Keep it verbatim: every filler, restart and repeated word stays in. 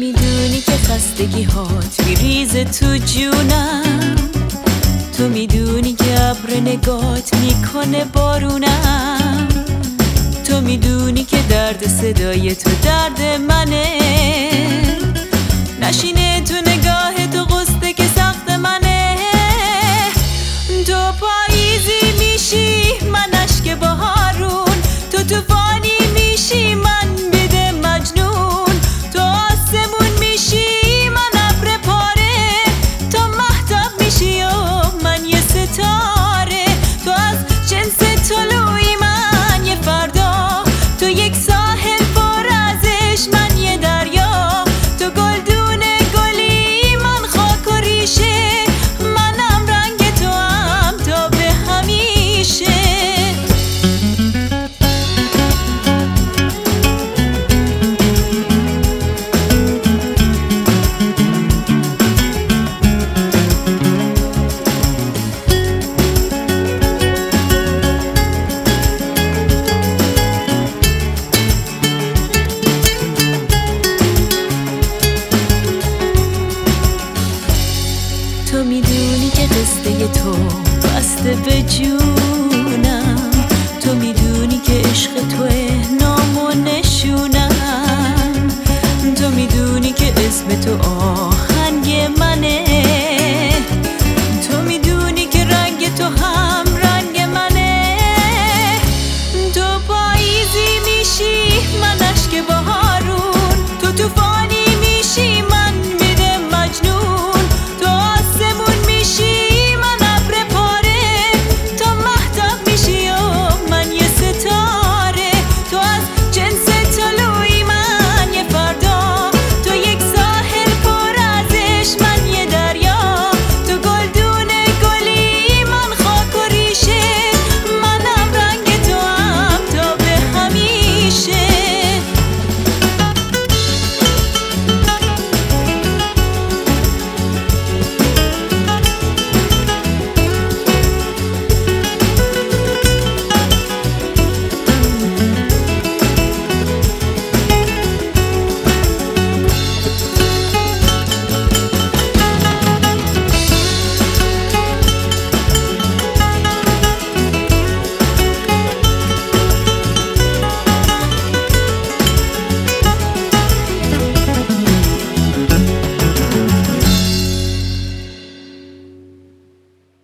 میدونی که خستگی هات میریزه تو جونم، تو میدونی که ابر نگات میکنه بارونم، تو میدونی که درد صدای تو درد منه، نشینه تو نگاه تو قصده که سخت منه. تو پاییزی میشی من اشک بهارون، تو توفانی میشی من بده مجنون، تو آسمون میشی من ابر پاره، تو مهتاب میشی و من یه ستاره، تو از جنس طلوعی من یه فردا، تو یک ساحل پر از عشق من یه دریا، تو گلدون گلی من خاک و ریشه، منم رنگ تو هم تا به همیشه. تو میدونی که قصه تو بسته به جونم، تو میدونی که عشق توه نام و نشونم، تو میدونی که اسم تو آهنگ من